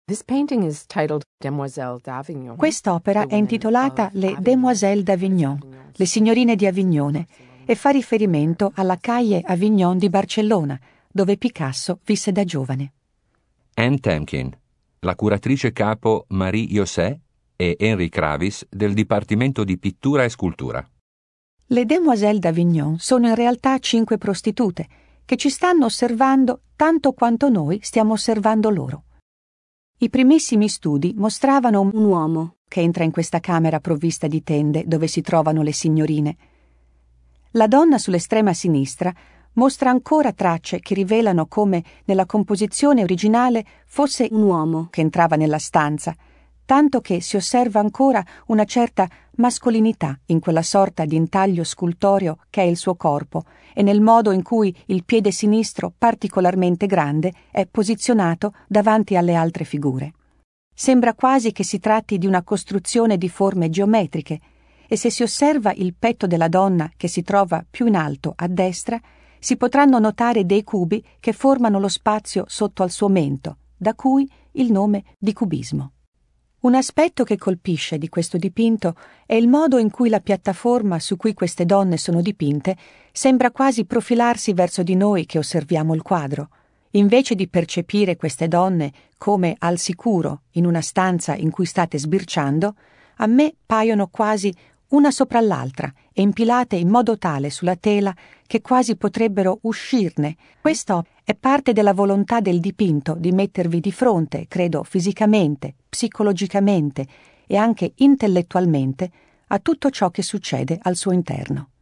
Quest'opera è intitolata Le Demoiselles d'Avignon, le signorine di Avignone, e fa riferimento alla Calle Avignon di Barcellona, dove Picasso visse da giovane. Anne Temkin, la curatrice capo Marie José e Henry Kravis del Dipartimento di Pittura e Scultura. Le Demoiselles d'Avignon sono in realtà 5 prostitute che ci stanno osservando tanto quanto noi stiamo osservando loro. I primissimi studi mostravano un uomo che entra in questa camera provvista di tende dove si trovano le signorine. La donna sull'estrema sinistra mostra ancora tracce che rivelano come nella composizione originale fosse un uomo che entrava nella stanza, tanto che si osserva ancora una certa mascolinità in quella sorta di intaglio scultoreo che è il suo corpo e nel modo in cui il piede sinistro, particolarmente grande, è posizionato davanti alle altre figure. Sembra quasi che si tratti di una costruzione di forme geometriche, e se si osserva il petto della donna che si trova più in alto a destra, si potranno notare dei cubi che formano lo spazio sotto al suo mento, da cui il nome di cubismo. Un aspetto che colpisce di questo dipinto è il modo in cui la piattaforma su cui queste donne sono dipinte sembra quasi profilarsi verso di noi che osserviamo il quadro. Invece di percepire queste donne come al sicuro in una stanza in cui state sbirciando, a me paiono quasi una sopra l'altra e impilate in modo tale sulla tela che quasi potrebbero uscirne. Questo è parte della volontà del dipinto di mettervi di fronte, credo fisicamente, psicologicamente e anche intellettualmente, a tutto ciò che succede al suo interno.